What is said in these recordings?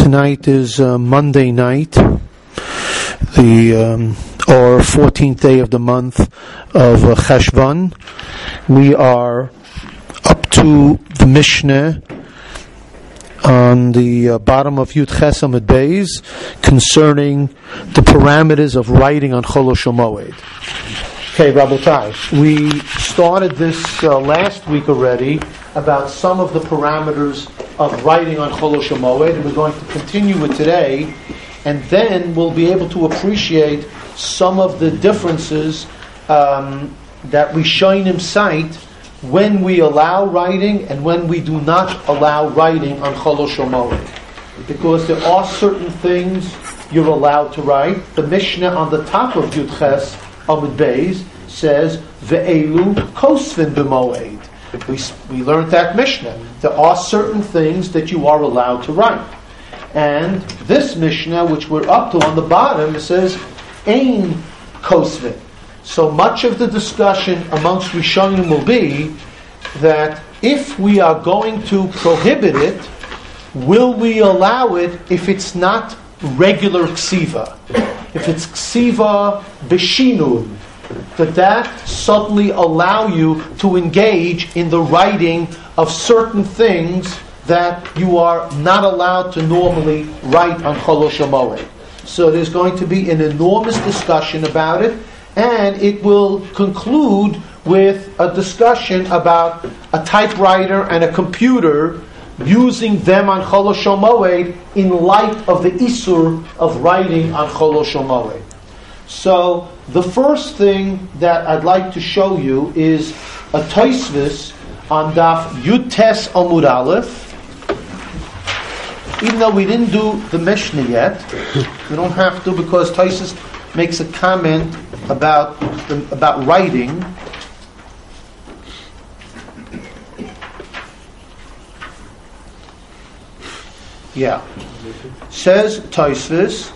Tonight is Monday night, the or 14th day of the month of Cheshvan. We are up to the Mishnah on the bottom of Yud Ches Amud Beis concerning the parameters of writing on Chol Moed. Okay, Rabotai, we started this last week already about some of the parameters of writing on Chol Moed, and we're going to continue with today, and then we'll be able to appreciate some of the differences that we Rishonim cite when we allow writing and when we do not allow writing on Chol Moed. Because there are certain things you're allowed to write. The Mishnah on the top of Yud Ches Amud Beis says, Ve'elu kosvin b'moed. We learned that Mishnah. There are certain things that you are allowed to write. And this Mishnah, which we're up to on the bottom, it says, Ein kosvin. So much of the discussion amongst Rishonim will be that if we are going to prohibit it, will we allow it if it's not regular ksiva? If it's ksiva b'shinun, that suddenly allow you to engage in the writing of certain things that you are not allowed to normally write on Chol Moed. So there's going to be an enormous discussion about it, and it will conclude with a discussion about a typewriter and a computer, using them on Chol Moed in light of the Isur of writing on Chol Moed. So the first thing that I'd like to show you is a Tosfos on Daf Yud Tes Amud Aleph. Even though we didn't do the Mishnah yet, we don't have to, because Tosfos makes a comment about writing. Yeah, says Tosfos.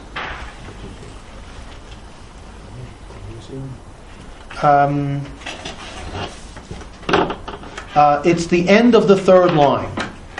It's the end of the third line.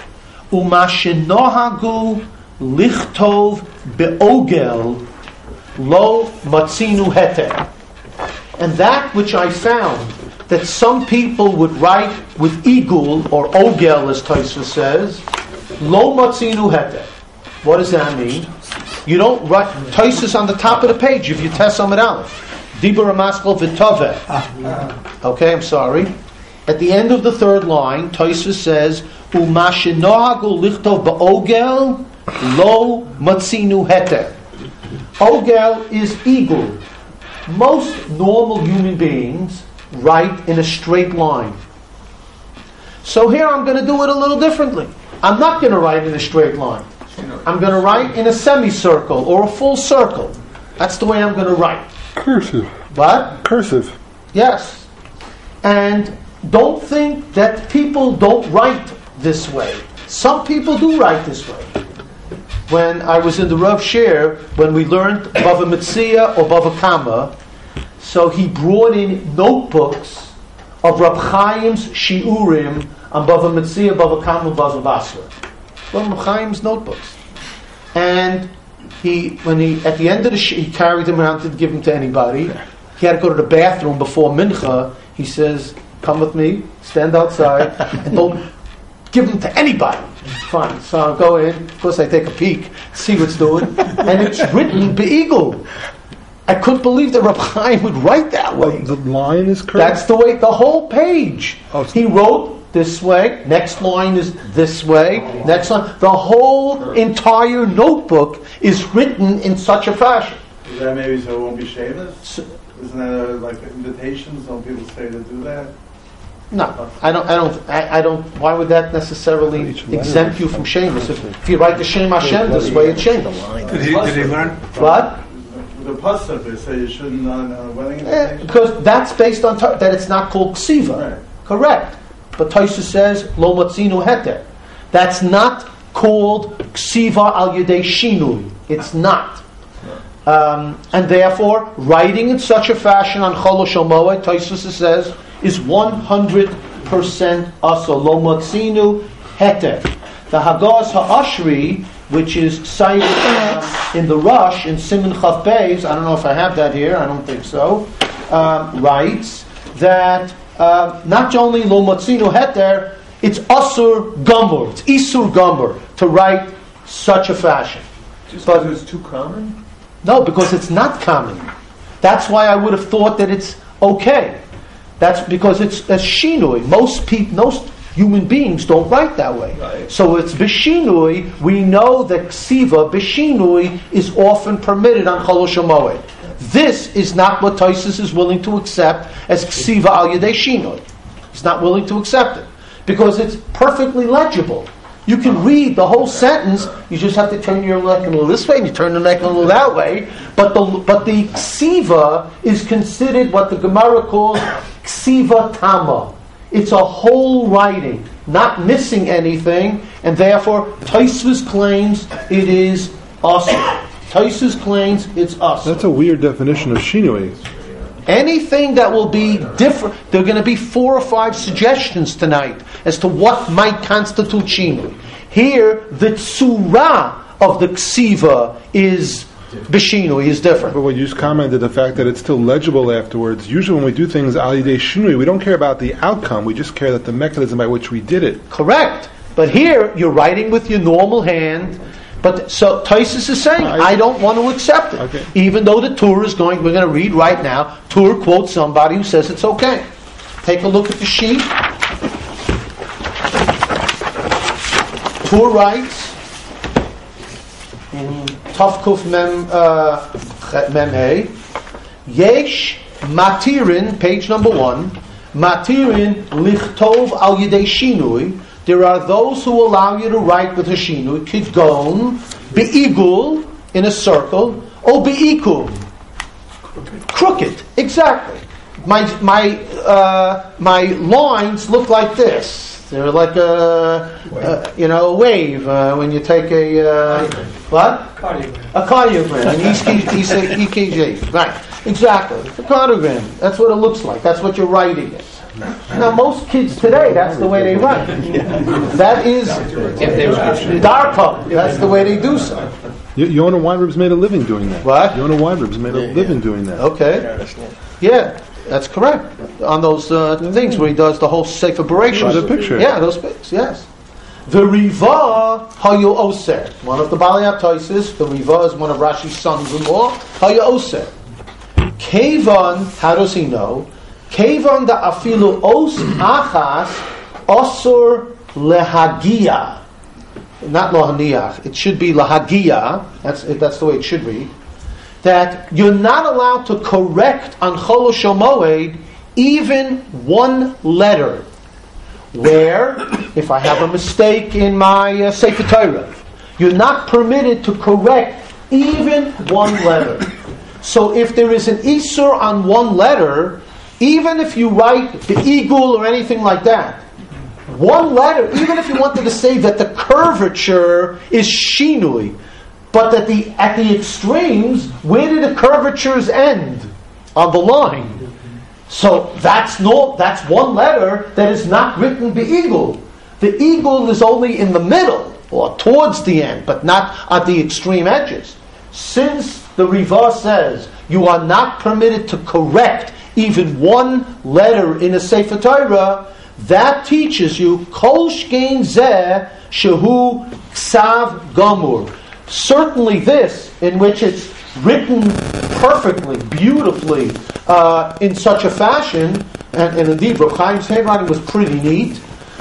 Umashenohagu lichtov beogel lo matzinu heter. And that which I found that some people would write with igul or ogel, as Tosfos says, lo matzinu heter. What does that mean? You don't write Tosfos on the top of the page if you test Amud Aleph. Dibur Amaskal V'Toveh. Okay, I'm sorry. At the end of the third line, Tosfos says, "Umashenohagu lichtov ba'ogel lo matzinu heter." Ogel is igul. Most normal human beings write in a straight line. So here I'm going to do it a little differently. I'm not going to write in a straight line. I'm going to write in a semicircle or a full circle. That's the way I'm going to write. Cursive. What? Cursive. Yes. And don't think that people don't write this way. Some people do write this way. When I was in the Rav Sher, when we learned Bava Metzia or Bava Kama, so he brought in notebooks of Rab Chaim's Shiurim on Bava Metzia, Bava Kama, Bava Basra. One of Rab Chaim's notebooks. And at the end of he carried them around to give them to anybody. He had to go to the bathroom before mincha. He says, "Come with me, stand outside, and don't give them to anybody." Fine. So I go in. Of course, I take a peek, see what's doing, and it's written be'igul. I couldn't believe that Rab Chaim would write that way. The line is correct. That's the way. The whole page. He wrote this way. Next line is this way. Next line. The whole entire notebook is written in such a fashion. Is that maybe so it won't be shameless? Isn't that like invitations? Don't people say to do that? No, I don't. Why would that necessarily exempt you from shameless? If you write the Shem Hashem this way, it's shameless. Did he learn? What? The pasuk, they say you shouldn't on a wedding invitation. Because that's based on that it's not called ksiva. Right. Correct. But Tosfos says lo matzinu heter. That's not called ksiva al yedei shinui. It's not. And therefore, writing in such a fashion on Chol Moed, Tosfos says, is 100% asa. Lo matzinu heter. The Hagaz Ha'ashri which is cited in the Rush in Siman Chaf Beis, I don't know if I have that here, I don't think so, writes that not only Lo Matzinu Heter, it's Asur Gomor, it's Isur Gomor to write such a fashion. Just because it's too common? No, because it's not common. That's why I would have thought that it's okay. That's because it's a shinui. Most human beings don't write that way. Right. So it's b'shinui. We know that ksiva b'shinui is often permitted on Chol Moed. This is not what Tosfos is willing to accept as ksiva al yedei shinui. He's not willing to accept it because it's perfectly legible. You can read the whole sentence. You just have to turn your neck a little this way, and you turn the neck a little that way. But the ksiva is considered what the Gemara calls ksiva tama. It's a whole writing, not missing anything, and therefore Tosfos claims it is asur. Tosfos claims it's asur. That's a weird definition of shinui. Anything that will be different, there are going to be 4 or 5 suggestions tonight as to what might constitute shinui. Here, the tzura of the ksiva is b'shinui, is different. But when you just commented the fact that it's still legible afterwards, usually when we do things al yidei shinui, we don't care about the outcome, we just care that the mechanism by which we did it. Correct. But here, you're writing with your normal hand. But so Tosfos is saying, I don't want to accept it. Okay. Even though the Tur is we're going to read right now, Tur quotes somebody who says it's okay. Take a look at the sheet. Tur writes, in Tavkuf Mem Hey, Yesh Matirin, page number 1, Matirin Lichtov al Yidei Shinui. There are those who allow you to write with a shinui, kidgon, be'igul, in a circle, or be'ikul, crooked. Exactly. My lines look like this. They're like a wave when you take a what? Cardiogram. A cardiogram. An EKG. Right. Exactly. It's a cardiogram. That's what it looks like. That's what you're writing it. Now, most kids today, that's the way they write. That is Darko. That's the way they do so. Yonah Weinrib's made a living doing that. What? Yonah Weinrib's made a living doing that. Okay. Yeah, that's correct. On those things where he does the whole Sefer Bereshit. The picture. Yeah, those pictures, yes. The Riva Hayu Oser. One of the Balei Tosfos. The Riva is one of Rashi's sons-in-law. Hayu Oser. Kevan, how does he know? Kevan da afilu os achas osur lehagia. Not lohaniach. It should be lahagia. That's the way it should read. That you're not allowed to correct on Chol Moed even one letter. Where, if I have a mistake in my Sefer Torah, you're not permitted to correct even one letter. So if there is an isur on one letter, even if you write the igul or anything like that, one letter, even if you wanted to say that the curvature is shinui, but at the extremes, where do the curvatures end? On the line. So that's one letter that is not written be'igul. The igul is only in the middle, or towards the end, but not at the extreme edges. Since the Riva says you are not permitted to correct even one letter in a Sefer Torah, that teaches you kol shkein zeh shehu ksav gamur. Certainly this, in which it's written perfectly, beautifully, in such a fashion, and indeed Rav Chaim's handwriting was pretty neat.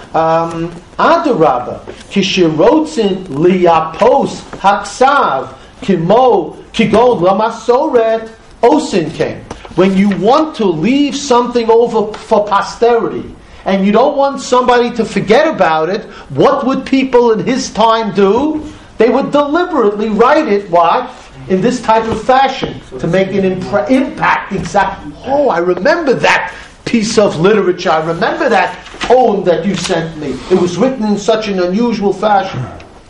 Adarabba, kishirotzin liyapos haksav kimo kigon lamasoret osin came. When you want to leave something over for posterity, and you don't want somebody to forget about it, what would people in his time do? They would deliberately write it, what? In this type of fashion, to make an impact. Exactly. Oh, I remember that piece of literature. I remember that poem that you sent me. It was written in such an unusual fashion.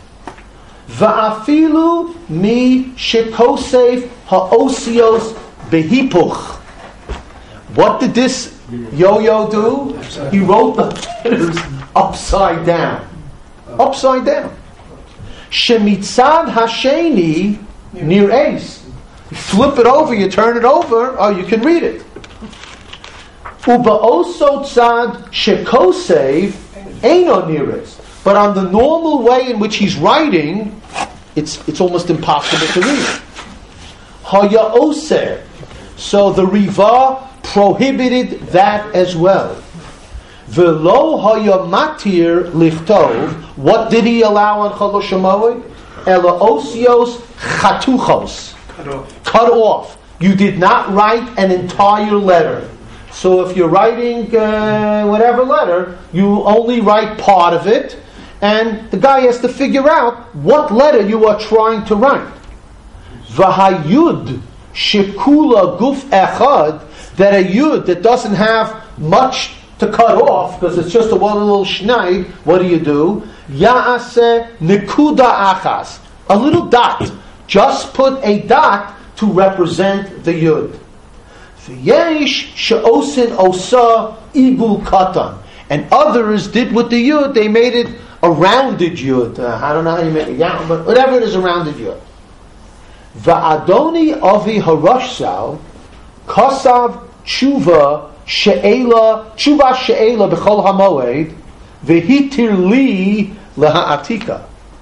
Va'afilu mi shekosef ha'osios behipuch. What did this yo-yo do? He wrote the letters upside down. Upside down. Shemitzad Hasheni near Ace. You flip it over, you turn it over, oh, you can read it. Uba oso tzad shekosev eino near Ace. But on the normal way in which he's writing, it's almost impossible to read. Haya oser. So the Riva prohibited that as well. Velo haya matir lichtov. What did he allow on Chol HaMoed? Ela osios chatuchos. Cut off. You did not write an entire letter. So if you're writing whatever letter, you only write part of it, and the guy has to figure out what letter you are trying to write. V'hayud shekula guf echad, that a yud that doesn't have much to cut off because it's just a one little schneid. What do? Ya'aseh nekuda achas, a little dot. Just put a dot to represent the yud. V'yesh she'osin osa ibul katan, and others did with the yud. They made it a rounded yud. I don't know how you make it, but whatever it is, a rounded yud. Va'adoni avi harashsal kasav tshuva she'ela b'chol hamoed v'hitir li laha'atika.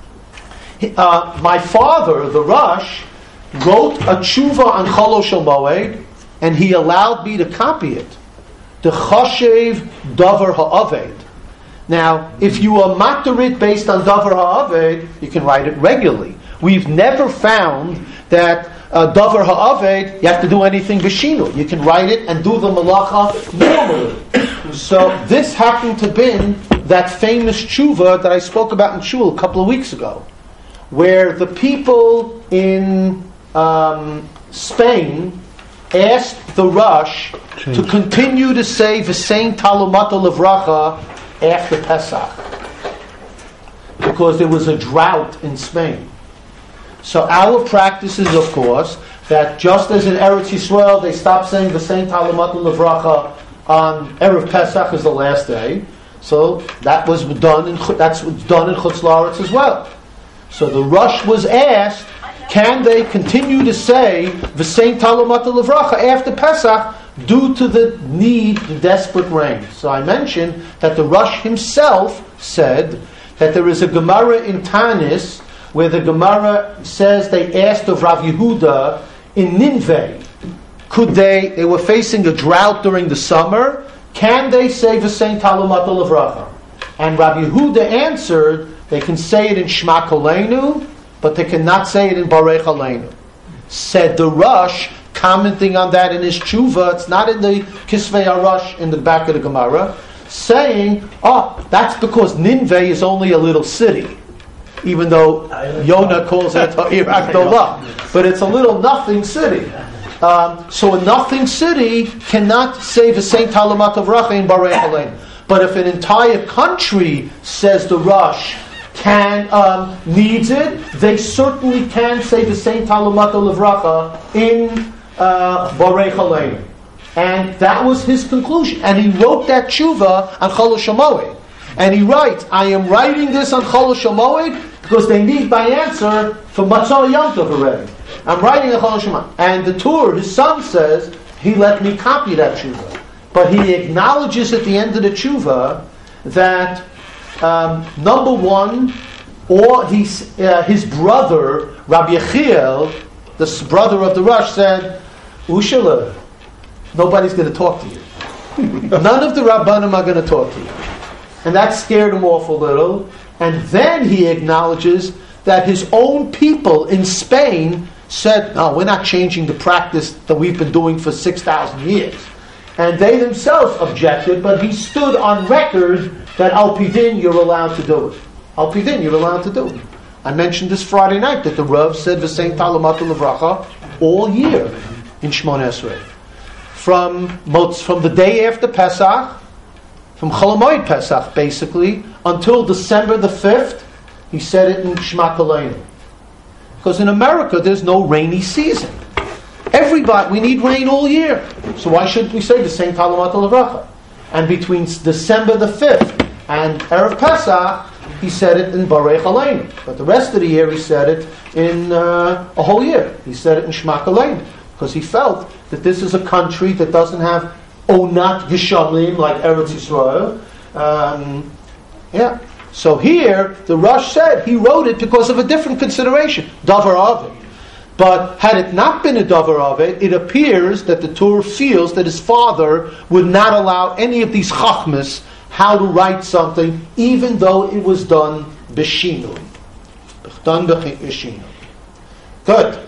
My father, the Rosh, wrote a tshuva on Chol HaMoed, and he allowed me to copy it. The chashev davar ha'aved. Now, if you are matarit based on davar ha'aved, you can write it regularly. We've never found that davar ha'aved, you have to do anything b'shinu. You can write it and do the malacha normally. So this happened to be that famous tshuva that I spoke about in Shul a couple of weeks ago, where the people in Spain asked the Rosh to continue to say V'sein Talumat Levracha after Pesach, because there was a drought in Spain. So our practice is, of course, that just as in Eretz Yisrael they stopped saying V'sein Talumat Levracha on Erev Pesach is the last day, so that was done that's done in Chutz La'aretz as well. So the Rosh was asked, can they continue to say V'sein Talumat Levracha after Pesach due to the need, the desperate rain? So I mentioned that the Rosh himself said that there is a Gemara in Tanis where the Gemara says they asked of Rav Yehuda in Ninveh, could they were facing a drought during the summer, can they say V'sein Talumat Levracha? And Rav Yehuda answered, they can say it in Shema Koleinu, but they cannot say it in Barech Aleinu. Said the Rosh, commenting on that in his tshuva, it's not in the Kisvei HaRosh in the back of the Gemara, saying, that's because Ninveh is only a little city, even though Yonah calls it Ir Agdolah, but it's a little nothing city. So a nothing city cannot say V'sein Talumat Levracha in Barech Aleinu. But if an entire country, says the Rosh, needs it, they certainly can say V'sein Talumat Levracha in Barech Aleinu. And that was his conclusion. And he wrote that tshuva on Chol HaMoed. And he writes, I am writing this on Chol HaMoed because they need my answer for Matzah Yom Tov already. I'm writing on Chol HaMoed. And the Tur, his son, says, he let me copy that tshuva. But he acknowledges at the end of the tshuva that number one, or his brother, Rabbi Yechiel, the brother of the Rosh, said, Ushala, nobody's going to talk to you. None of the Rabbanim are going to talk to you. And that scared him off a little. And then he acknowledges that his own people in Spain said, no, we're not changing the practice that we've been doing for 6,000 years. And they themselves objected, but he stood on record that Al Pidin, you're allowed to do it. Al Pidin, you're allowed to do it. I mentioned this Friday night that the Rav said V'sein Talumat Levracha all year in Shmona Esrei. From the day after Pesach, from Chol HaMoed Pesach basically, until December the 5th, he said it in Shema Koleinu. Because in America there's no rainy season. We need rain all year. So why shouldn't we say V'sein Talumat Levracha? And between December the 5th and Erev Pesach, he said it in Barech Aleinu. But the rest of the year he said it in a whole year. He said it in Shmak Aleinu. Because he felt that this is a country that doesn't have Onat Geshamim like Eretz Yisrael. So here, the Rosh said he wrote it because of a different consideration, Davar Aved. But had it not been a Davar Aved, it appears that the Torah feels that his father would not allow any of these Chachmas how to write something, even though it was done B'Shinui. Done B'Shinui. Good.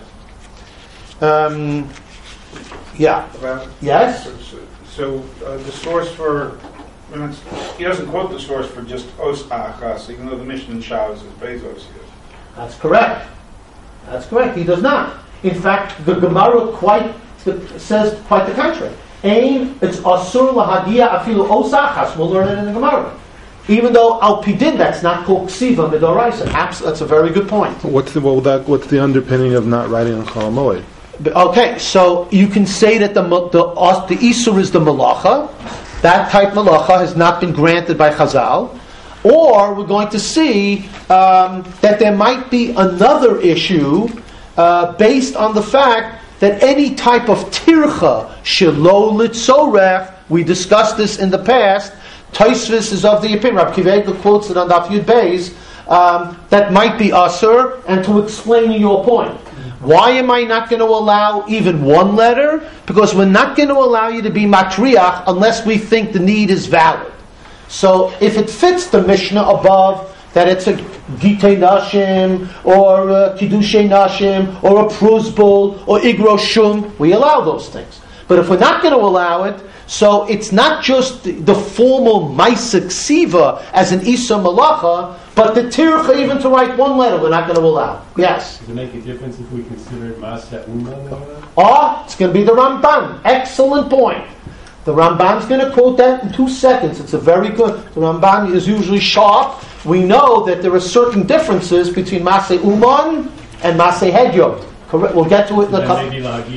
Yes? So the source for, he doesn't quote the source for just Os Achas, even though the Mishnah in Shabbos is Bezos here. That's correct. That's correct. He does not. In fact, the Gemara says quite the contrary. It's Asur Lahagia Afilu Os Achas. We'll learn it in the Gemara. Even though Al Pidin, that's not called Ksiva Midoraisa. That's a very good point. What's the underpinning of not writing on Chol Moed? Okay, so you can say that the Isur is the Malacha. That type Malacha has not been granted by Chazal. Or we're going to see that there might be another issue based on the fact that any type of tircha shelo litzorech, we discussed this in the past. Tosfos is of the opinion. Rabbi Akiva Eiger quotes it on Daf Yud Beis that might be asur. And to explain your point, why am I not going to allow even one letter? Because we're not going to allow you to be matriach unless we think the need is valid. So if it fits the Mishnah above, that it's a Gitei Nashim, or a Kiddushay Nashim, or a Pruzbul, or Igro Shum, we allow those things. But if we're not going to allow it, so it's not just the formal Maisa Ksiva as an Isa Malacha, but the Tircha even to write one letter we're not going to allow. Yes? Does it make a difference if we consider it Masa Uman? It's going to be the Ramban. Excellent point. The Ramban's going to quote that in 2 seconds. It's a very good. The Ramban is usually sharp. We know that there are certain differences between Maseh Uman and Maseh Hedyot. Correct. We'll get to it in a couple.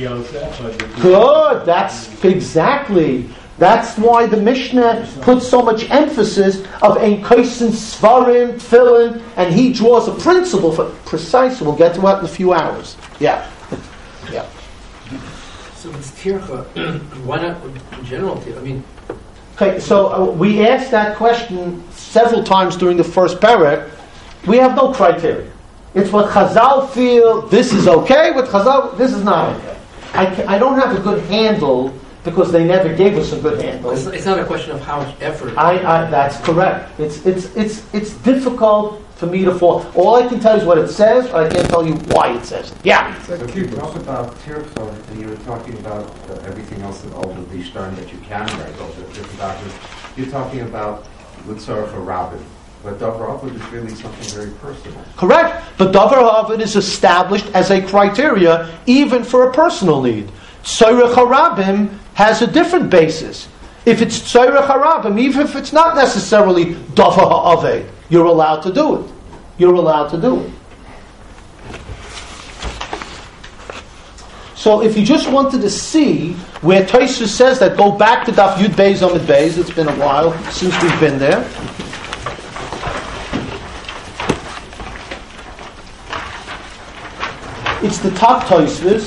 Good. That's exactly. That's why the Mishnah puts so much emphasis of Ein Kosin Svarim Tefillin, and he draws a principle for precise. We'll get to that in a few hours. Yeah. So it's tircha. Why not in general? Okay, so we asked that question several times during the first parak. We have no criteria. It's what Chazal feel. This is okay. With Chazal, this is not okay. I don't have a good handle because they never gave us a good handle. It's not a question of how much effort. That's correct. It's difficult for me to fall. All I can tell you is what it says, but I can't tell you why it says it. Yeah. So if you talk about tircha, and you were talking about everything else that all of these stern that you can write, all the different documents, you're talking about Litzarach or Rabbin. But Davar Aved is really something very personal. Correct. But Davar Aved is established as a criteria even for a personal need. Tzorech HaRabim has a different basis. If it's Tzorech HaRabim, even if it's not necessarily Davar HaAved, you're allowed to do it. You're allowed to do it. So if you just wanted to see where Tosfos says that, go back to Daf Yud Beis Amud Beis. It's been a while since we've been there. It's the top Tosfos.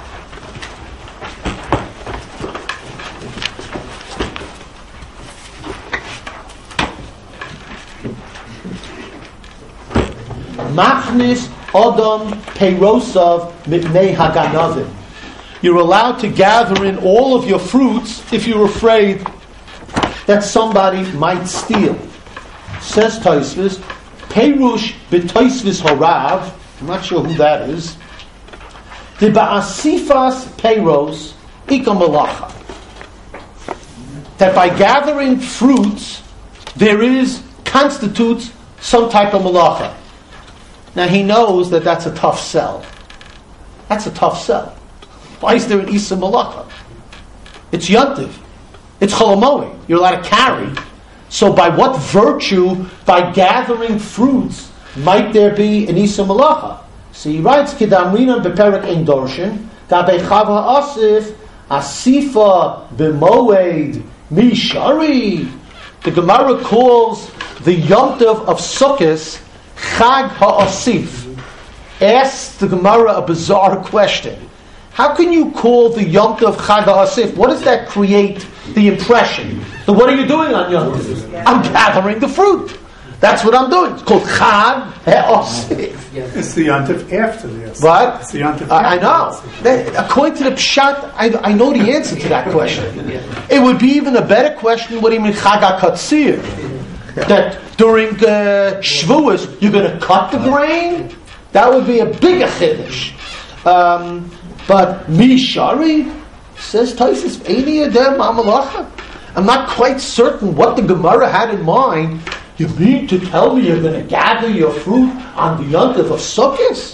Machnis Odom Peirosav Mipnei Haganavim. You're allowed to gather in all of your fruits if you're afraid that somebody might steal. Says Tosfos, Peirush b'Tosfos Horav. I'm not sure who that is. The ba'asifas peiros ika malacha. That by gathering fruits, constitutes some type of malacha. Now he knows that that's a tough sell. That's a tough sell. Why is there an isa malacha? It's yontiv. It's cholamoy. You're allowed to carry. So by what virtue, by gathering fruits, might there be an isa malacha? So he writes, Kedamrinan beperik ein dorshin, dabei chava asif, asifa b'moed mishari. The Gemara calls the Yom Tov of Sukkot, Chag HaAsif, asks the Gemara a bizarre question. How can you call the Yom Tov Chag HaAsif? What does that create the impression? So what are you doing on Yom Tov? I'm gathering the fruit. That's what I'm doing. It's called Chag HaAsif. It's the Yontif after this. What? It's the Yontif I know. According to the Pshat, I know the answer to that question. It would be even a better question, what do you mean Chag HaKatsir? That during Shavuos, you're going to cut the grain? That would be a bigger chiddush. But Mishari says Taisus Eini Adem Amalacha. I'm not quite certain what the Gemara had in mind. You mean to tell me you're going to gather your fruit on the Yontif of Sukkot?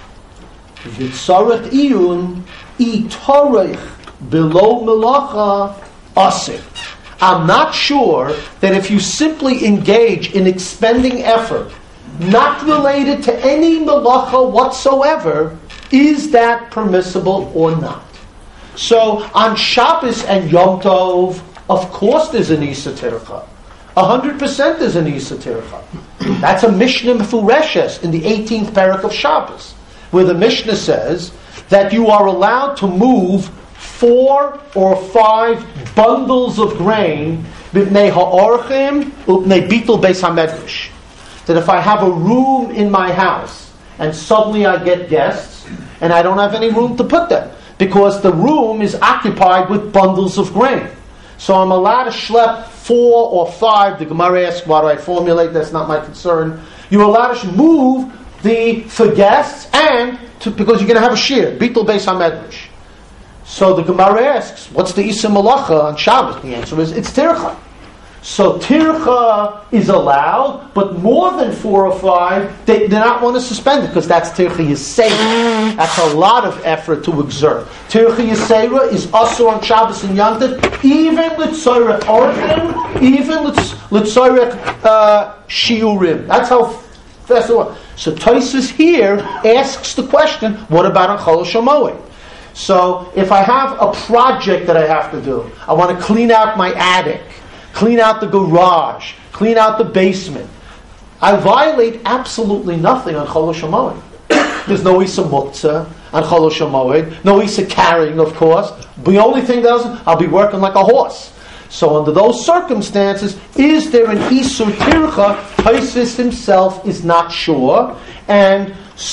V'tzarech iyun itorech below melacha asik. I'm not sure that if you simply engage in expending effort, not related to any melacha whatsoever, is that permissible or not? So on Shabbos and Yom Tov, of course there's an Isa Tircha. 100% there's an Isa Tircha. That's a Mishnah Mefureshes in the 18th parak of Shabbos, where the Mishnah says that you are allowed to move 4 or 5 bundles of grain b'nei ha'orchim u'b'nei bitul beis hamedrash. That if I have a room in my house and suddenly I get guests and I don't have any room to put them because the room is occupied with bundles of grain, so I'm allowed to schlep 4 or 5. The Gemara asks, why do I formulate? That's not my concern. You're allowed to move for guests and because you're going to have a shir, bitul beis hamedrash. So the Gemara asks, what's the Isa Malacha on Shabbos? The answer is, it's Tircha. So Tircha is allowed, but more than 4 or 5, they do not want to suspend it, because that's Tircha Yisera. That's a lot of effort to exert. Tircha Yisera is also on Shabbos and Yom Tov, even L'Tzorech Orchim, even L'Tzorech Shiurim. That's how fast it was. So Tosfos here asks the question, what about on Chol HaShamoed? So if I have a project that I have to do, I want to clean out my attic, clean out the garage, clean out the basement, I violate absolutely nothing on Chol HaShamoed. There's no Isa Muktzah on Chol HaShamoed, no Isa carrying, of course. The only thing that I'll be working like a horse. So under those circumstances, is there an Isur Tircha? Tosfos himself is not sure, and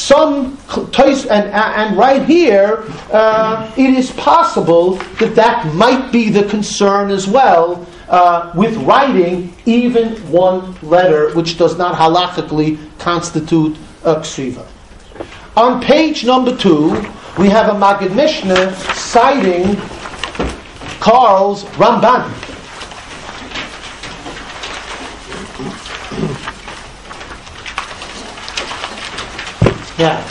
right here, it is possible that might be the concern as well with writing even one letter, which does not halachically constitute a ksiva. On page number 2, we have a Maggid Mishnah citing Karl's Ramban. Now,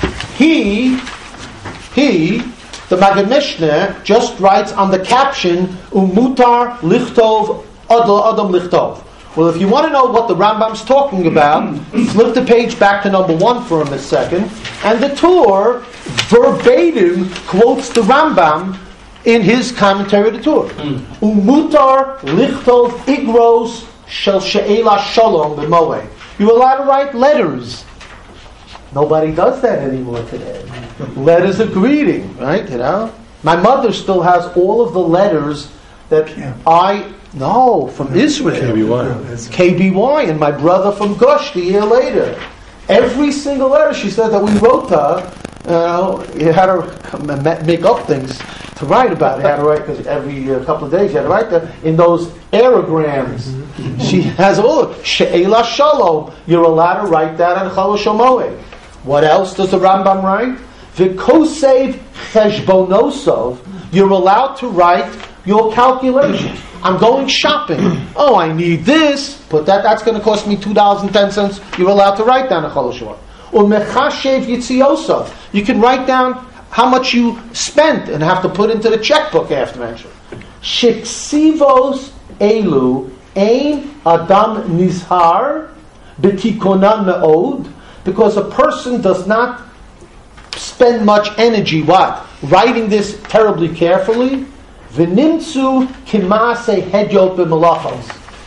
the Maggid Mishnah just writes on the caption, Umutar lichtov adam lichtov. Well, if you want to know what the Rambam's talking about, flip the page back to number 1 for a second, and the Tur verbatim quotes the Rambam in his commentary of the Tur. Umutar lichtov igros shel she'ela shalom b'moed. You're allowed to write letters. Nobody does that anymore today. Letters of greeting, right? You know, my mother still has all of the letters that from Israel, KBY, and my brother from Gush the year later. Every single letter she said that we wrote to her, you had to make up things to write about it. You had to write, because every couple of days you had to write that in those aerograms. She has She'ela Shalom. You're allowed to write that on Chol HaShamoed. What else does the Rambam write? V'kosev cheshbonosov. You're allowed to write your calculations. I'm going shopping. Oh, I need this, but that's going to cost me $2.10. You're allowed to write down a Chol HaShamoed. Or mechashev yitziyosov. You can write down how much you spent and have to put into the checkbook after. Shiksivos elu ein adam nizhar b'tikonan me'od. Because a person does not spend much energy, writing this terribly carefully. V'nimtzu kimase hedyot b'malachos.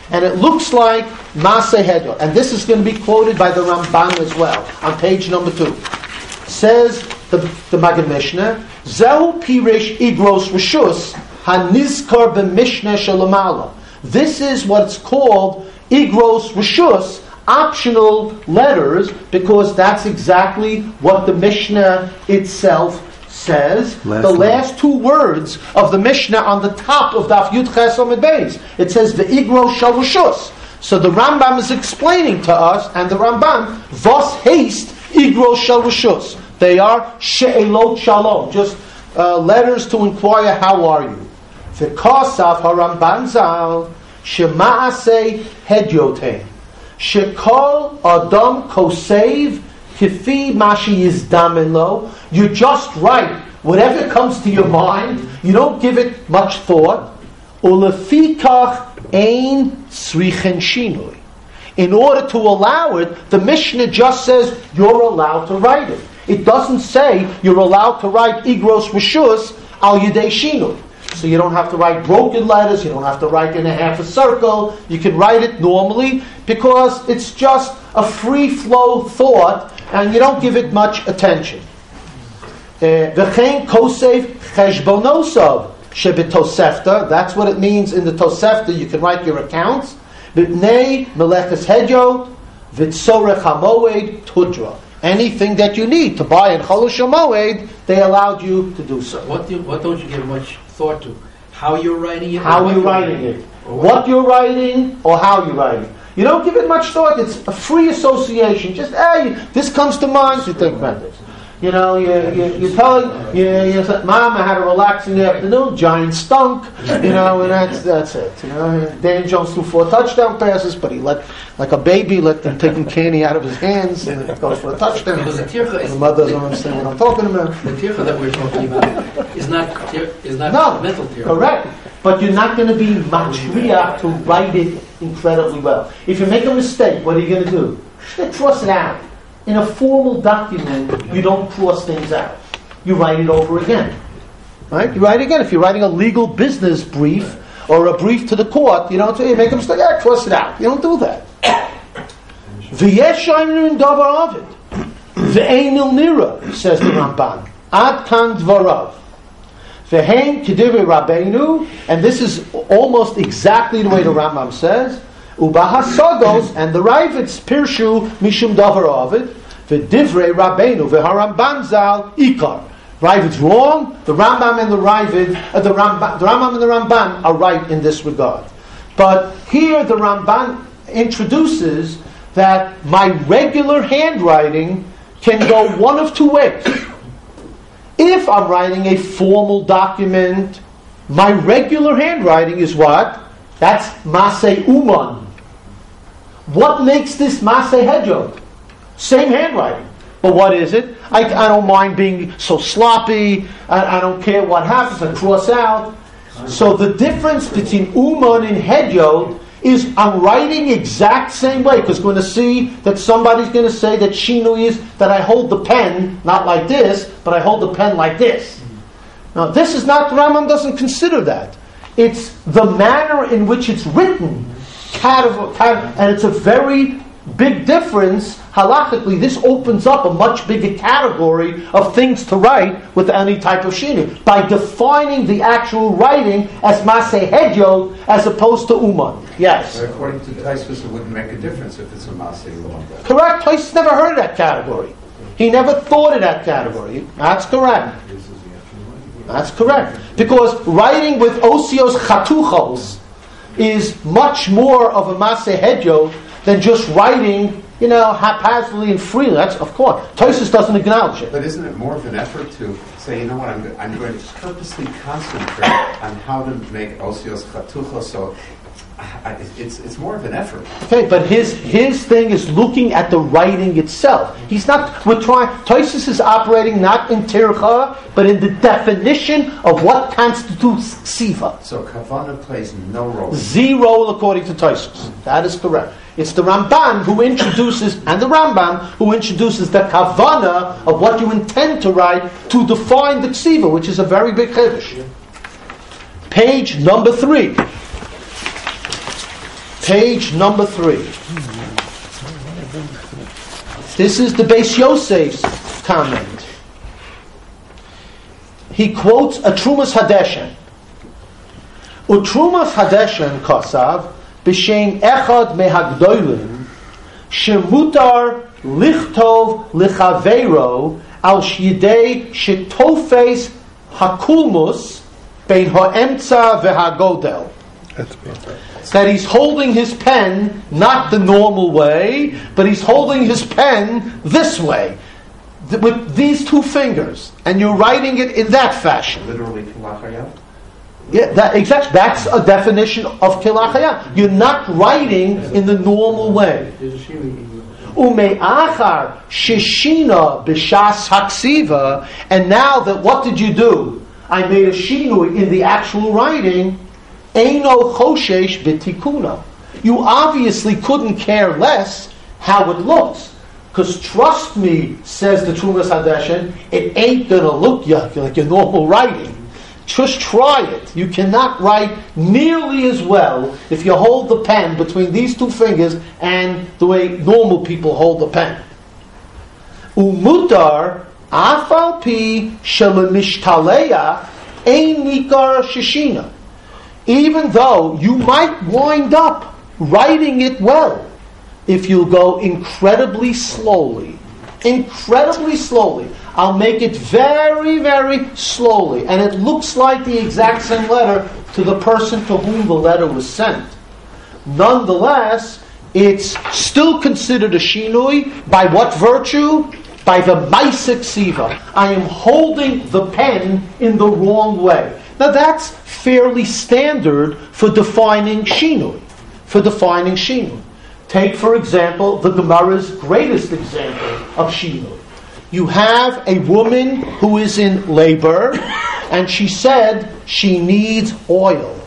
And it looks like Maaseh Hedyot. And this is going to be quoted by the Ramban as well, on page number 2. Says the Maggid Mishneh, Zehu Pirish Igros Rishus HaNizkar B'Mishneh Shalamala. This is what's called Igros Rishus, optional letters, because that's exactly what the Mishnah itself says. The last 2 words of the Mishnah on the top of Daf Yud Ches Amud Beis. It says Ve'igros Shal Rishus. So the Rambam is explaining to us, and the Ramban, Vos Haste Igros Shal Rishus. They are She'elot Shalom, just letters to inquire, how are you? V'kosav HaRamban Zal Shema'aseh Hedyotein Shekol Adam Kosev Kifi Mashi Yizdamen Lo. You just write whatever comes to your mind. You don't give it much thought. Ulefikach ein srichen shinui. In order to allow it, the Mishnah just says you're allowed to write it. It doesn't say you're allowed to write Igros Rishus al Yidei Shinui. So you don't have to write broken letters, you don't have to write in a half a circle, you can write it normally because it's just a free flow thought and you don't give it much attention. V'chein kosev cheshbonosav shebetosefta. That's what it means in the Tosefta. You can write your accounts. V'nei meleches hedyot v'tzorech hamoed tudra. Anything that you need to buy in Cholosh HaMoed, they allowed you to do so. What don't you give much thought to? How you're writing it? How you're writing it. What you're writing or how you're writing. You don't give it much thought. It's a free association. Just, hey, this comes to mind, you think about it. You know, you tell you say, Mom, I had a relaxing afternoon, Giant stunk, you know, and that's it. You know, Dan Jones threw 4 touchdown passes, but he let, like a baby, let them taking candy out of his hands, and it goes for a touchdown. Because the tircha is, the mother doesn't understand what I'm talking about. The tircha that we're talking about is not No, mental tircha. correct. But you're not going to be machriach to write it incredibly well. If you make a mistake, what are you going to do? You cross it out. In a formal document, you don't cross things out. You write it over again. Right? You write it again. If you're writing a legal business brief or a brief to the court, you don't say, you make a mistake, cross it out. You don't do that. V'yeshayin davar avid. V'einil nira, says the Ramban. Ad kan dvarav. V'hein k'divrei Rabbeinu, and this is almost exactly the way the Rambam says, Ubahasagos, and the Ravid's Pirshu Mishum Davar Ovid, V'divrei Rabbeinu, V'haramban Zal Ikar. Ravid's wrong, the Rambam and the Ravid, the Rambam and the Ramban are right in this regard. But here the Ramban introduces that my regular handwriting can go one of 2 ways. If I'm writing a formal document, my regular handwriting is what? That's Maseh Uman. What makes this Maseh Hedyot? Same handwriting. But what is it? I don't mind being so sloppy. I don't care what happens. I cross out. So the difference between Uman and Hedyot is I'm writing exact same way. Because we're going to see that somebody's going to say that Shinu is that I hold the pen not like this, but I hold the pen like this. Now this is not, the Rambam doesn't consider that. It's the manner in which it's written. And it's a very big difference. Halachically, this opens up a much bigger category of things to write with any type of shinu. By defining the actual writing as Maseh Hedyot as opposed to Uman. Yes? But according to Tosfos, it wouldn't make a difference if it's a Maseh Uman. Correct. Tosfos never heard of that category. He never thought of that category. That's correct. That's correct. Because writing with osios chatuchos is much more of a Maseh Hedyot than just writing, haphazardly and freely. That's, of course, Tosfos doesn't acknowledge it. But isn't it more of an effort to say, you know what, I'm going to purposely concentrate on how to make osios chatuchos, so it's more of an effort. Okay, but his thing is looking at the writing itself. He's not. Tosfos is operating not in tircha, but in the definition of what constitutes siva. So kavanah plays no role. 0 according to Tosfos. That is correct. It's the Ramban who introduces, and the Rambam who introduces the kavanah of what you intend to write to define the ksiva, which is a very big chiddush. Page number 3. Page number 3. This is the Beis Yosef's comment. He quotes a Trumas Hadeshen. Utrumas Hadeshen Kosav b'shem echad mehagdolim shemutar lichtov lichaveiro al shidei shetofes hakulmus bein ha'emtza v'hagodel. That he's holding his pen not the normal way, but he's holding his pen this way, with these two fingers, and you're writing it in that fashion. Literally, kilachaya. Yeah, exactly. That's a definition of kilachaya. You're not writing in the normal way. Ume'achar shishina b'shas haksiva, and now that what did you do? I made a shinui in the actual writing. Eino choshesh b'tikuna. You obviously couldn't care less how it looks. Because trust me, says the Trumas Hadeshen, it ain't going to look like your normal writing. Just try it. You cannot write nearly as well if you hold the pen between these two fingers and the way normal people hold the pen. Umutar afal pi shelemishtaleya ein nikar shishina. Even though you might wind up writing it well, if you go incredibly slowly. I'll make it very, very slowly. And it looks like the exact same letter to the person to whom the letter was sent. Nonetheless, it's still considered a shinui. By what virtue? By the maaseh ksiva. I am holding the pen in the wrong way. Now that's fairly standard for defining shinui. Take, for example, the Gemara's greatest example of shinui. You have a woman who is in labor, and she said she needs oil.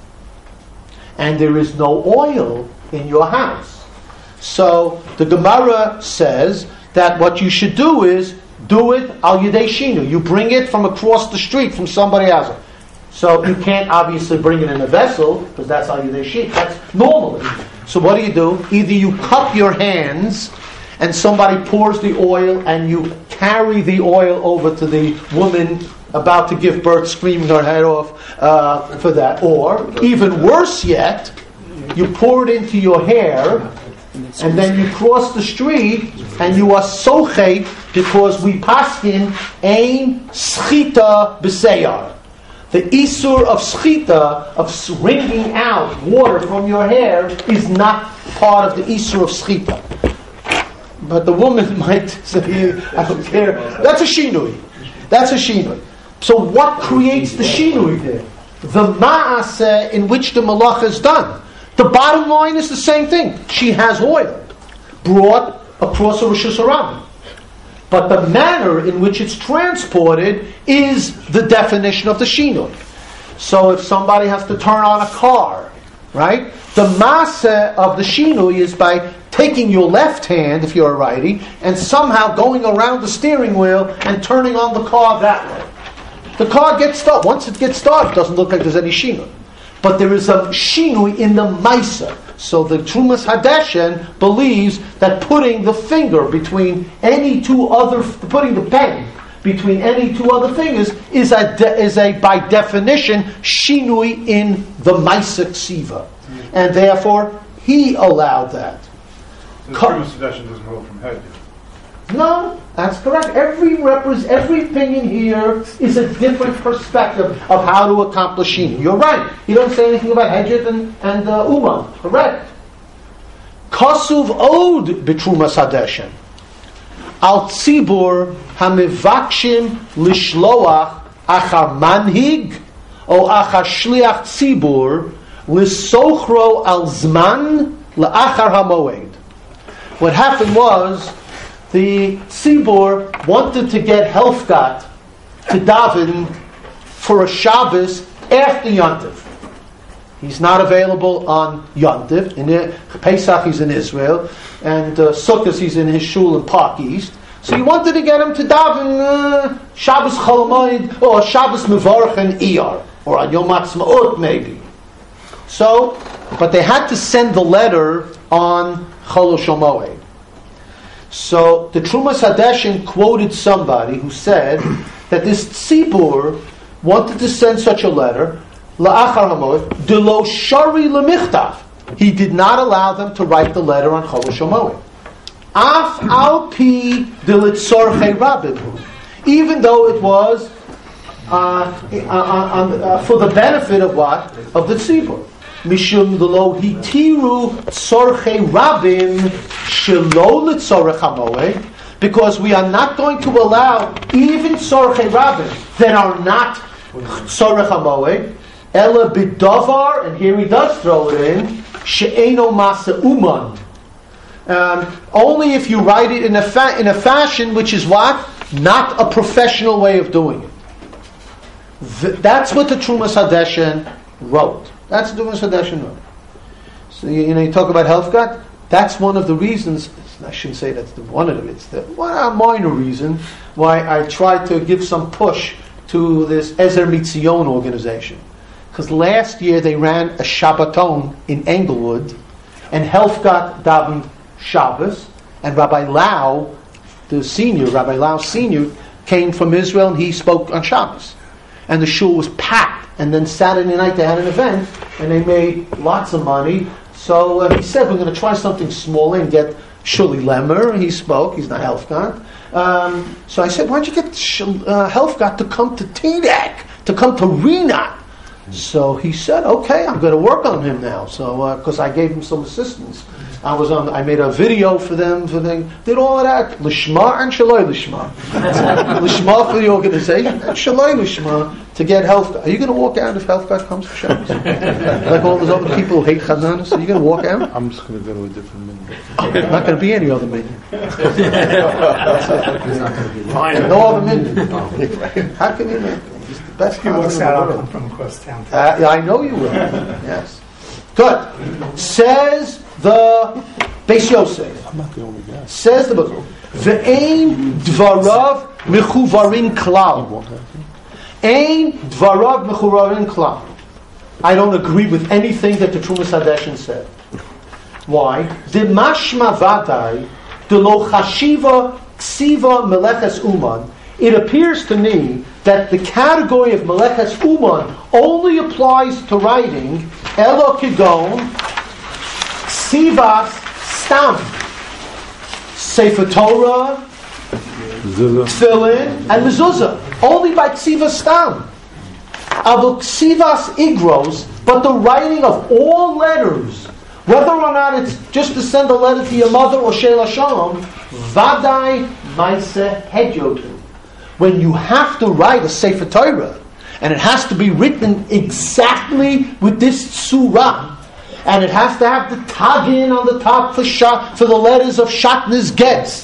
And there is no oil in your house. So the Gemara says that what you should do is do it al yedei shinu. You bring it from across the street from somebody else. So you can't obviously bring it in a vessel, because that's al yedei shinu. That's normally. So what do? Either you cup your hands and somebody pours the oil and you carry the oil over to the woman about to give birth, screaming her head off for that. Or, even worse yet, you pour it into your hair and then you cross the street and you are sochet, because we paskin ein schita b'seyar. The isur of schita, of wringing out water from your hair, is not part of the isur of schita. But the woman might say, I don't care. That's a shinui. So what creates the shinui there? The ma'aseh in which the malacha is done. The bottom line is the same thing. She has oil brought across a Rosh Hashanah. But the manner in which it's transported is the definition of the shinui. So if somebody has to turn on a car, right? The maaseh of the shinui is by taking your left hand, if you're a righty, and somehow going around the steering wheel and turning on the car that way. The car gets started. Once it gets started, it doesn't look like there's any shinui. But there is a shinui in the maaseh. So the Trumas Hadeshen believes that putting the finger between putting the pen between any two other fingers is a by definition shinui in the maaseh ksiva, and therefore he allowed that. The Trumas Hadeshen doesn't hold from head. No, that's correct. Every opinion here is a different perspective of how to accomplish shinui. You're right. He doesn't say anything about Hedjit and Uman. Correct. Kasuv od b'Trumas Hadeshen al tzibur hamivakshim lishloach achar manhig o achar shliach tzibur lisochro al zman la'achar hamoed. What happened was, the tzibur wanted to get Helfgat to daven for a Shabbos after Yontif. He's not available on Yontif. In Pesach he's in Israel, and Sukkot he's in his shul in Park East. So he wanted to get him to daven Shabbos Chol Hamoed or Shabbos Mevorach and Iyar, or on Yom Ha'atzmaut maybe. So but they had to send the letter on Chol Shel Moed. So the Trumas Hadeshin quoted somebody who said that this tzibur wanted to send such a letter, la'achar hamoed, de lo shari lemichtav. He did not allow them to write the letter on Chol Shel Moed. Af al pi de litzorchei rabim. Even though it was for the benefit of what? Of the tzibur. Mishum delo hitiru tzorchei rabim shelo litzorech hamoed. Because we are not going to allow even tzorchei rabim that are not tzorech hamoed, ela bidavar, and here he does throw it in, she'eno masa uman. Only if you write it in a fashion which is what? Not a professional way of doing it. That's what the Trumas Hadeshin wrote. That's what the Trumas Hadeshin wrote. So you talk about Helfgot. That's one of the reasons. I shouldn't say that's one of them. It's the a minor reason why I tried to give some push to this Ezer Mitzion organization. Because last year they ran a Shabbaton in Englewood, and Helfgot davened Shabbos, and Rabbi Lau Senior, came from Israel, and he spoke on Shabbos. And the shul was packed. And then Saturday night they had an event, and they made lots of money. So he said, we're going to try something smaller and get Shuli Lemmer. He spoke. He's not Helfgot. So I said, why don't you get Helfgot to come to TDAC, to come to Renat? So he said, okay, I'm going to work on him now. So because I gave him some assistance. I made a video for them, did all of that. Lishma and Shaloi Lishma. Lishma for the organization, and Shaloi Lishma to get Helfgot. Are you going to walk out if Helfgot comes for Shabbos? Like all those other people who hate Chazanis? Are you going to walk out? I'm just going to go to a different minyan. Not going to be any other minyan. No other minyan. How can you make it? He's the best He walks out, I'll come from across town. I know you will. Yes. Good. Says the Beis Yosef. I'm not the only guy. Says the book. Ve'ein dvarav mechuvarin klal. Ein dvarav mechuvarin klal. I don't agree with anything that the Trumas Hadeshin said. Why? The mashma vadai de lo chashiva ksiva meleches uman. It appears to me that the category of meleches uman only applies to writing elo kigon ksivas stam, Sefer Torah, Tefillin, and Mezuzah. Only by ksivas stam. Avo ksivas igros, but the writing of all letters, whether or not it's just to send a letter to your mother or Sheila Shalom, vadai maise hedyotu. When you have to write a Sefer Torah, and it has to be written exactly with this surah, and it has to have the tagin on the top for the letters of Shatnez Getz,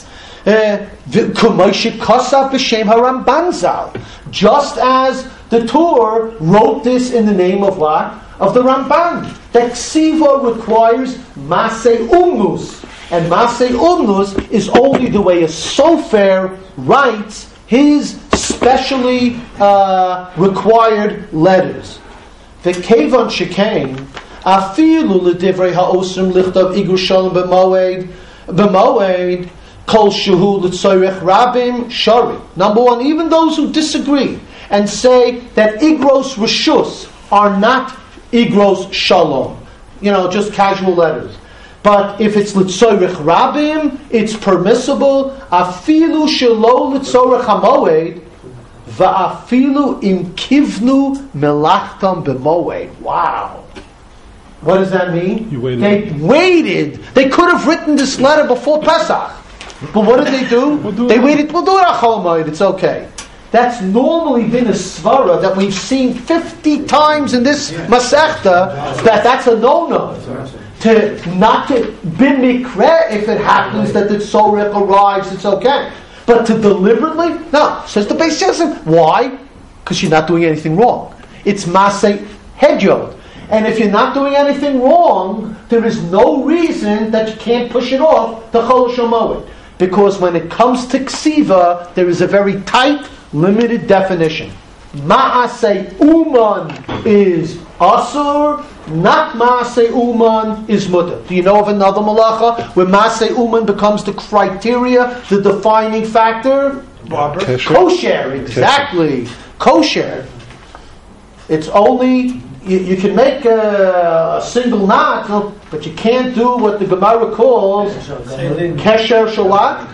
just as the Torah wrote this in the name of what? Of the Ramban. That Ksiva requires Masei Umnus, and Masei Umnus is only the way a Sofer writes his specially required letters. The Kevan Shekain Afilu L'Divrei Ha'osrim Lichtav Igur Shalom B'Moed Kol Shehu L'Tzorech Rabim Shari. Number one, even those who disagree and say that Igros Rishus are not Igros Shalom, just casual letters. But if it's L'Tzorech Rabim, it's permissible. Afilu Shelo L'Tzorech HaMoed Va'afilu Im Kivnu Melachtam B'Moed. Wow. What does that mean? They waited. They could have written this letter before Pesach. But what did they do? They waited. We'll do it at Chol Moed. It's okay. That's normally been a svara that we've seen 50 times in this Masechta, that's a no-no. Not to bin mikre, if it happens that the tzorech arrives, it's okay. But to deliberately, no. Says the Beis Yosef. Why? Because you're not doing anything wrong. It's masei hedyot. And if you're not doing anything wrong, there is no reason that you can't push it off to Chol Shel Moed. Because when it comes to ksiva, there is a very tight, limited definition. Ma'asei uman is asur, not Maaseh Uman, is mutter. Do you know of another malacha where Maaseh Uman becomes the criteria, the defining factor? Barbara? Kosher, exactly. Kosher. It's only, you can make a single knot, but you can't do what the Gemara calls Kesher Shalat.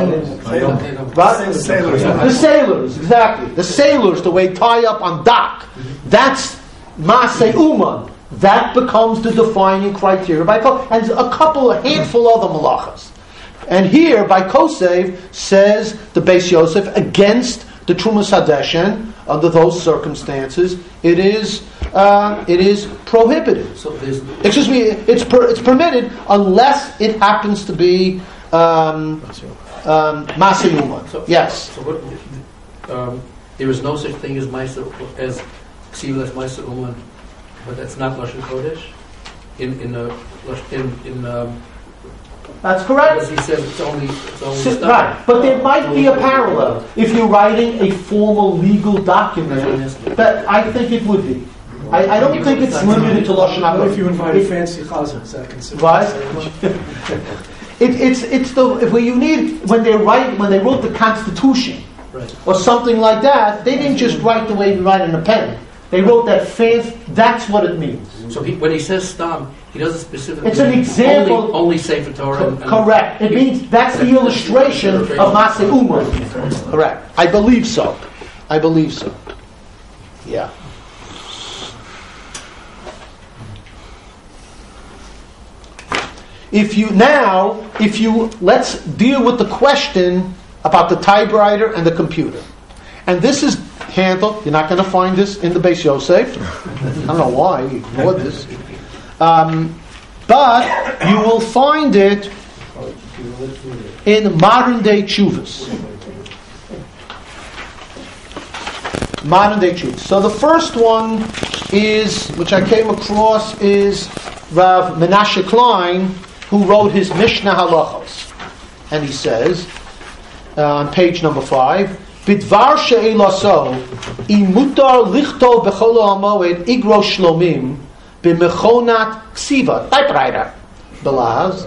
The sailors, exactly. The sailors, the way tie up on dock. That's Maaseh Uman. That becomes the defining criteria by and a handful other malachas. And here, by Kosev, says the Beis Yosef, against the Trumas Hadeshen, under those circumstances, it is prohibited. So there's, it's permitted unless it happens to be Maaseh Uman. Yes. So what, there is no such thing as Ksiva as Maaseh Uman, but that's not Lashon Kodesh. That's correct. Because he says it's only Right, but there might be a parallel. If you're writing a formal legal document, that I think it would be. I don't think it's limited to Lashon HaKodesh. What if you invite a fancy chazan? Is that considered? Right? It's when they wrote the Constitution, right, or something like that. They didn't just write the way you write in a pen. They wrote that fancy. That's what it means. So when he says stam, he doesn't specifically. It's an example. Only Sefer Torah. Correct. It means that's the illustration of Maaseh Uman. Correct. I believe so. Yeah. Let's deal with the question about the typewriter and the computer. And this is handled, you're not going to find this in the Beis Yosef. I don't know why you ignored this. But you will find it in modern day tshuvas. Modern day tshuvas. So the first one which I came across, is Rav Menashe Klein, who wrote his Mishnah Halachos. And he says, on page number 5, Bidvar she'elaso, im mutar lichto b'chol ha'moed igro shlomim b'mechonat ksiva, typewriter, belaz.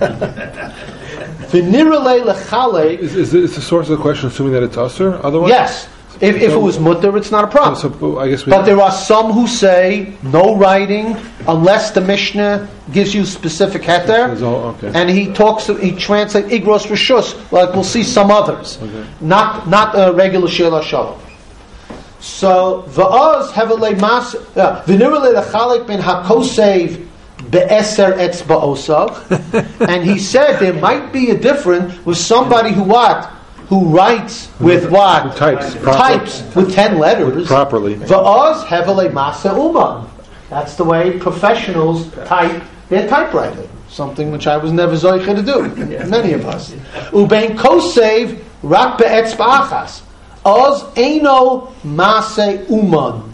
V'niralei lechalek. Is the source of the question assuming that it's usher? Otherwise, yes. If it was mutter, it's not a problem. So I guess but there are some who say no writing unless the Mishnah gives you specific heter. Okay. And he translates igros rishus, like we'll see some others. Okay. Not a regular sheila shalom. So va'az hevelei mas v'niralei lechalek ben hakosev be'eser etzba'osav. And he said there might be a difference with somebody who writes with what? Who types with 10 letters. Properly. Va'az hevelei Maaseh Uman. That's the way professionals type their typewriter. Something which I was never zoiche to do. Many of us. Ubein kosev rak be'etzba achas. Oz eino Maaseh Uman.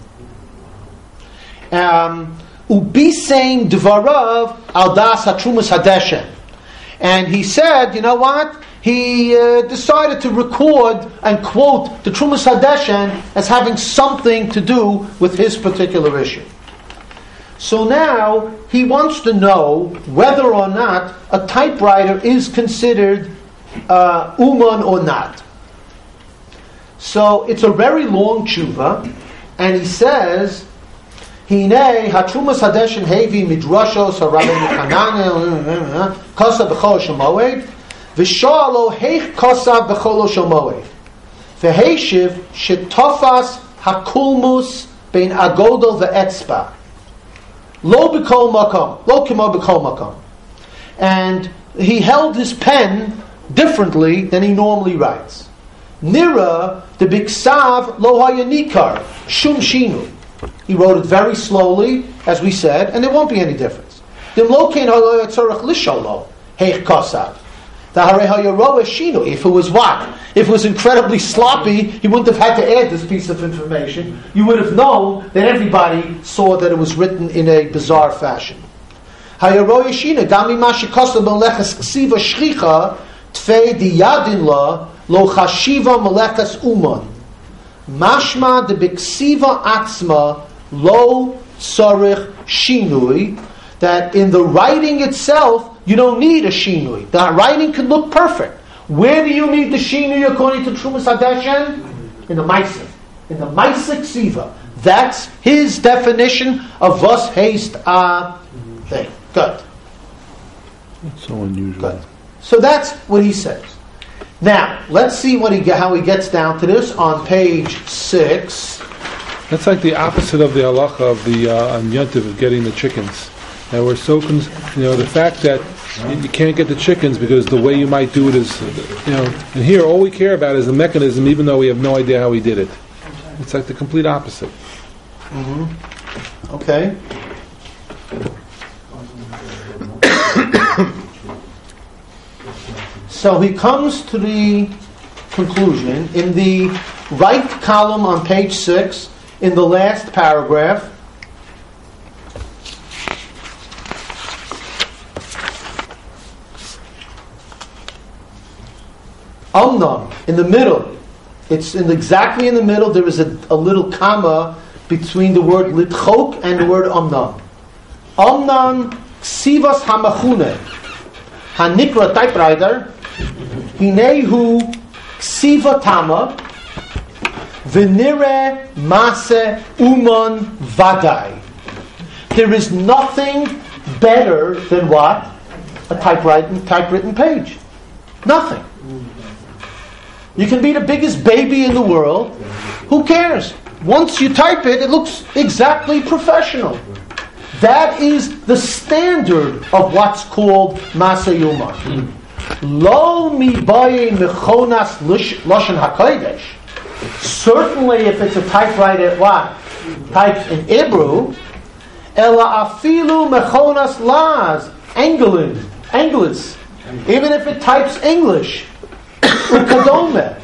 Ubisein dvarav al das hatrumas hadeshen. And he said, you know what? He decided to record and quote the Trumas Hadeshen as having something to do with his particular issue. So now he wants to know whether or not a typewriter is considered Uman or not. So it's a very long tshuva, and he says, Hine hatrumas hadeshen hevi midrashos harabbeinu Hananel kosav b'chol shemoed v'shalo heich kosav b'chol shemoed v'heishiv shetofas hakulmus bein agodol ve'etzba lo b'kol makom lo kimo b'kol makom. And he held his pen differently than he normally writes. Nira the biksav lo hayanikar shum shinu. He wrote it very slowly, as we said, and there won't be any difference. If it was what? If it was incredibly sloppy, he wouldn't have had to add this piece of information. You would have known that everybody saw that it was written in a bizarre fashion. Mashma de biksiva atzma lo tzarich shinui, that in the writing itself, you don't need a shinui. The writing can look perfect. Where do you need the shinui according to Trumas Hadeshen? In the Maisa. In the Maisa Ksiva. That's his definition of was haste a thing. Good. It's so unusual. Good. So that's what he says. Now, let's see how he gets down to this on page 6. That's like the opposite of the halacha of the on Yontiv of getting the chickens. Now we're so the fact that you can't get the chickens because the way you might do it is, and here all we care about is the mechanism, even though we have no idea how he did it. It's like the complete opposite. Mm-hmm. Okay. So he comes to the conclusion in the right column on page 6, in the last paragraph. Omnam, in the middle. It's exactly in the middle. There is a little comma between the word litchok and the word omnam. Omnam ksivas hamachune hanikra typewriter hinehu ksiva tama v'nire mase uman vadai. There is nothing better than what? A typewritten page. Nothing. You can be the biggest baby in the world. Who cares? Once you type it, it looks exactly professional. That is the standard of what's called Masa Yuma. Lo mi baye mechonas lashon hakodesh. Certainly, if it's a typewriter, what types in Hebrew, ela afilu mechonas laz English. Even if it types English. Ukadome.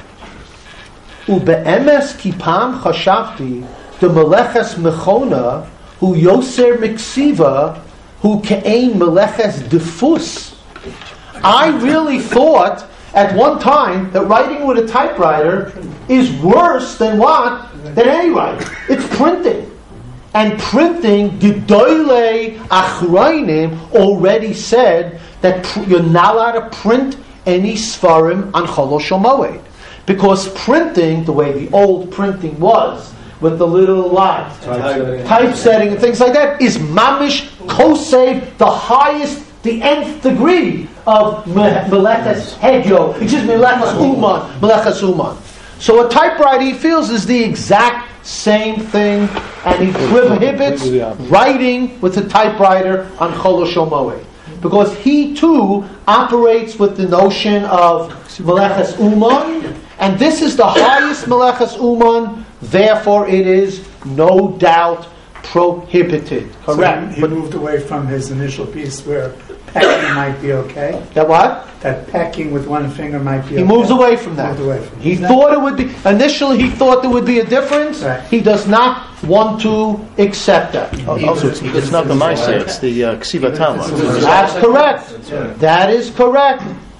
Ubeemes kipam chashavti the meleches mechona hu yoser miksiva hu ke'ein meleches defus. I really thought at one time that writing with a typewriter is worse than what? Than any writing. It's printing. And printing, Gedoyle Achrayim already said that you're not allowed to print any Sfarim on Chol Shel Moed. Because printing, the way the old printing was, with the little typesetting and things like that, is mamish kosev, the highest, the nth degree of meleches hedyo, meleches uman. So a typewriter, he feels, is the exact same thing, and he prohibits writing with a typewriter on Chol Shel Moed. Because he too operates with the notion of meleches uman, and this is the highest meleches uman, therefore it is no doubt prohibited. Correct. So he moved away from his initial piece where pecking might be okay. That what? That pecking with one finger might be okay. He moves away from that. He thought it would be, initially he thought there would be a difference. Right. He does not want to accept that. Also, it's not the Maisa, it's the Ksiva Tama. That's correct. That is correct.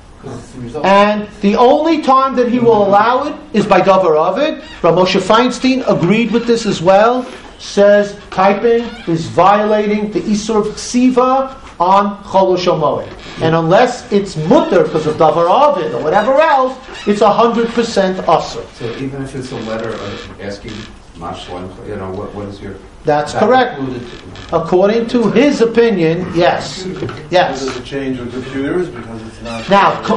And the only time that he will allow it is by Davar Ovid. Rav Moshe Feinstein agreed with this as well. Says typing is violating the Isur of Ksiva on Chol Shel Moed. And unless it's mutter because of Davar Ovid or whatever else, it's 100% asur. So even if it's a letter asking Mashlan, what is your... That's correct. According to his opinion, yes. Yes. Does it change with computers because it's not...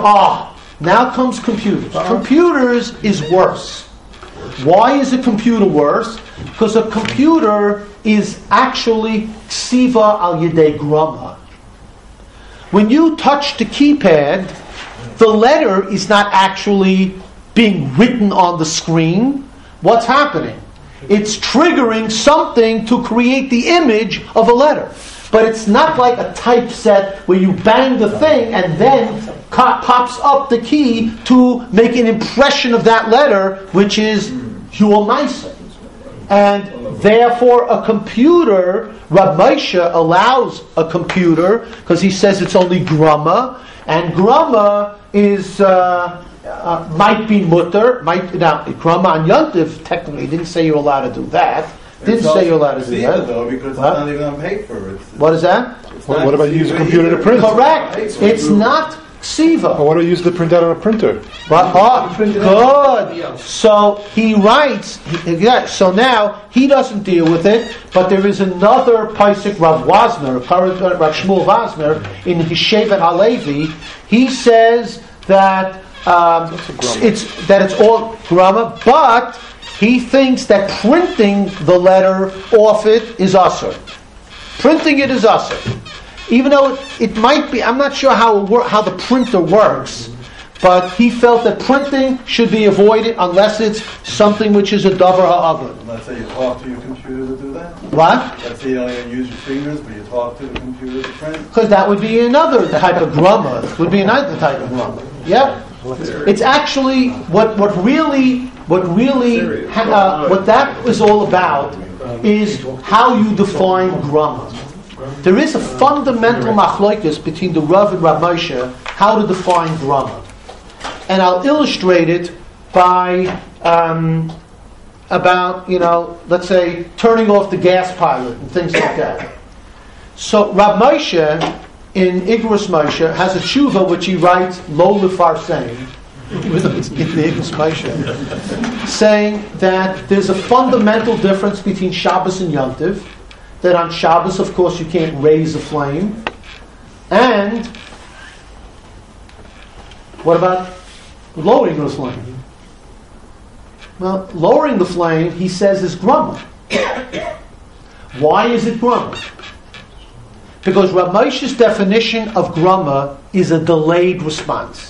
Now comes computers. Computers is worse. Why is a computer worse? Because a computer is actually ksiva al yedei grama. When you touch the keypad, the letter is not actually being written on the screen. What's happening? It's triggering something to create the image of a letter. But it's not like a typeset where you bang the thing and then pops up the key to make an impression of that letter, which is your Maisa. And therefore a computer, Rav Moshe allows a computer, because he says it's only grama, and grama is might be mutter, grama on Yontif technically, he didn't say you're allowed to do that, Didn't say you're allowed to do Ksiva, that. though, because What? it's not even on paper. What is that? What about use a computer to print? Correct. It's not Or ksiva. what do you use to print out on a printer? But, good. So he writes. So now he doesn't deal with it, but there is another Paisik Rav Wazner, Rav Shmuel Wazner in Hishevet Halevi. He says that it's all grammar, but he thinks that printing the letter off it is usher. Printing it is usher. Even though it might be, I'm not sure how the printer works, but he felt that printing should be avoided unless it's something which is a davar ha'avon. Let's say you talk to your computer to do that. What? Let's say you don't even use your fingers, but you talk to the computer to print. Because that would be another type of grammar. Would be another type of grammar. Yeah. It's actually what that is all about is how you define grammar. There is a fundamental machlokes between the Rav and Rav Moshe how to define grammar, and I'll illustrate it by let's say turning off the gas pilot and things like that. So Rav Moshe in Igros Moshe has a tshuva which he writes lo lefarsein, even though it's in the Igros Moshe, saying that there's a fundamental difference between Shabbos and Yom Tov. That on Shabbos, of course, you can't raise a flame. And what about lowering the flame? Well, lowering the flame, he says, is grumma. Why is it grumma? Because Rav Moshe's definition of grumma is a delayed response.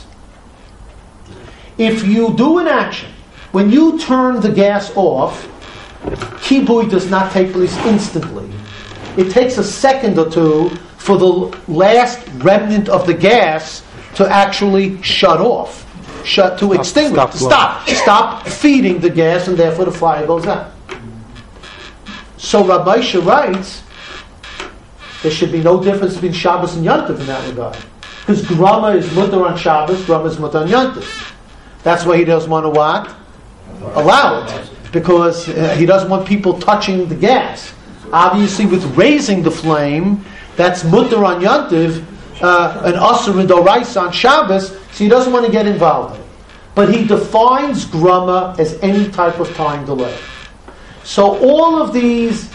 If you do an action, when you turn the gas off, kibui does not take place instantly. It takes a second or two for the last remnant of the gas to actually shut off, to extinguish, stop feeding the gas, and therefore the fire goes out. So Rav Moshe writes, there should be no difference between Shabbos and Yom Tov in that regard. Because grama is mutter on Shabbos, grama is mutter on Yom Tov. That's why he doesn't want to what? Allow it. Because he doesn't want people touching the gas. Obviously, with raising the flame, that's mutter on Yom Tov, an asur d'oraisa on Shabbos, so he doesn't want to get involved in it. But he defines grama as any type of time delay. So all of these,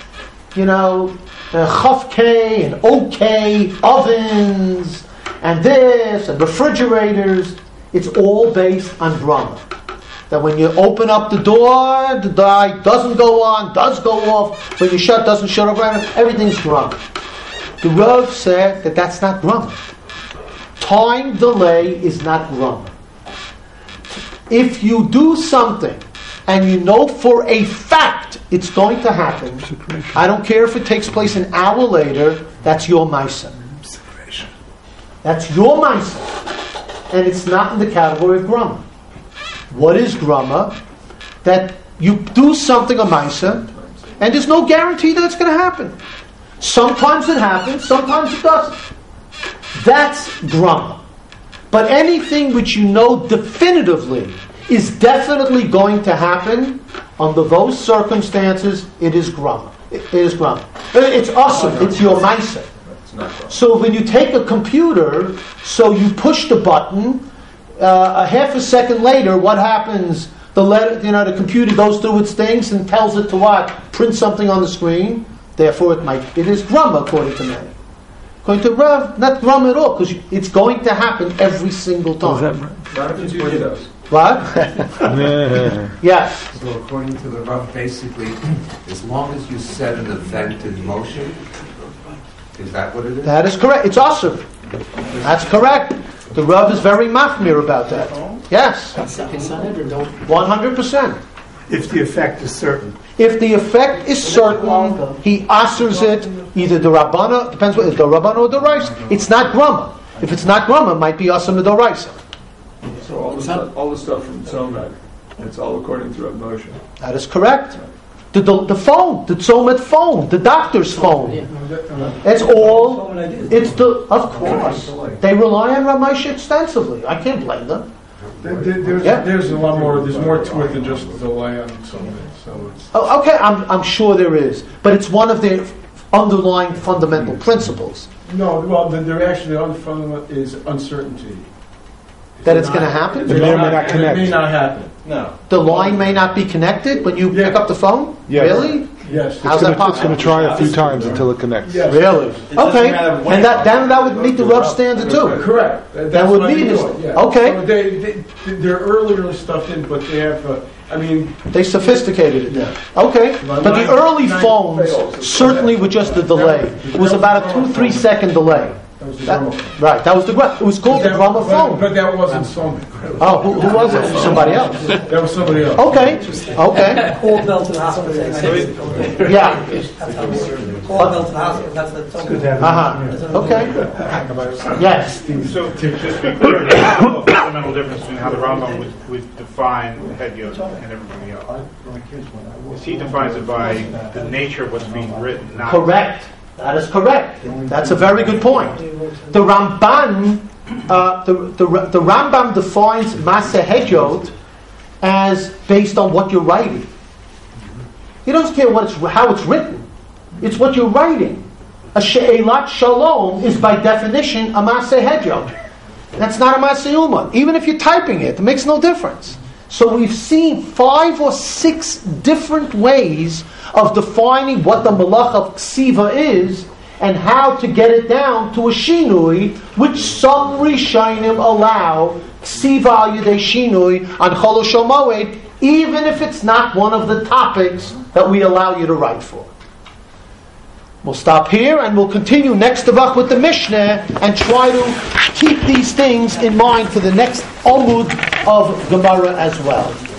chafkei and okay, ovens, and this, and refrigerators, it's all based on grama. That when you open up the door, the light doesn't go on, does go off. When you shut, doesn't shut off. Everything's grama. The Rav said that that's not grama. Time delay is not grama. If you do something and you know for a fact it's going to happen, I don't care if it takes place an hour later, that's your maisa. That's your maisa. And it's not in the category of grama. What is grama? That you do something a maisa, and there's no guarantee that it's going to happen. Sometimes it happens, sometimes it doesn't. That's grama. But anything which you know definitively is definitely going to happen, under those circumstances, it is grama. It is grama. It's awesome. It's your maisa. So when you take a computer, so you push the button, a half a second later, what happens? The computer goes through its things and tells it to what? Print something on the screen. Therefore, it is grama according to many. According to Rav, not grama at all, because it's going to happen every single time. What? Yes. So according to the Rav, basically, as long as you set an event in motion, is that what it is? That is correct. It's awesome. That's correct. The Rav is very machmir about that. Yes. 100%. If the effect is certain. If the effect is certain, he asers it, either the Rabbana, depends what, the Rabbana or the Rice. It's not grama. If it's not grama, it might be asur midoraisa. So all the stuff from Tzomet, it's all according to Rav Moshe. That is correct. The phone, the Tzomet phone, the doctor's phone. It's all, of course. They rely on Rav Moshe extensively. I can't blame them. There's a lot more. There's more to it than just the delay on some things. so it's... Oh, okay, I'm sure there is. But it's one of the underlying fundamental principles. No, well, they're actually on the front is uncertainty. That it's going to happen? It may or may not connect. It may not happen. No. The line may not be connected when you pick up the phone? Yes. Really? Yes. How's that possible? It's going to try a few times until it connects. Yes. Really? Okay. And that would meet the rough standard too. Correct. That would meet his. Okay. So they're earlier stuff in, but they have, They sophisticated it. Yeah. Okay. But the early phones, certainly with just the delay, it was about a 2-3 second delay. that was the gramophone. Right. That was it was called the gramophone. But that wasn't Sony. Oh, who was it? Somebody else. That was somebody else. Okay. Paul Belton Hospital. Yeah. Paul Belton Hospital. That's the Okay. Yes. So, just to be clear, there's a fundamental difference between how the Rambam would define head yod and everybody else. He defines it by the nature of what's being written, not... Correct. That is correct. That's a very good point. The Ramban, the Rambam defines Maaseh Hedyot as based on what you're writing. He doesn't care how it's written. It's what you're writing. A She'elat Shalom is by definition a Maaseh Hedyot. That's not a Maaseh Ummah. Even if you're typing it makes no difference. So we've seen 5 or 6 different ways of defining what the malach of ksiva is and how to get it down to a shinui, which some rishonim allow ksiva al yedei shinui on Chol Shel Moed, even if it's not one of the topics that we allow you to write for. We'll stop here and we'll continue next Tavach with the Mishnah and try to keep these things in mind for the next Amud of Gemara as well.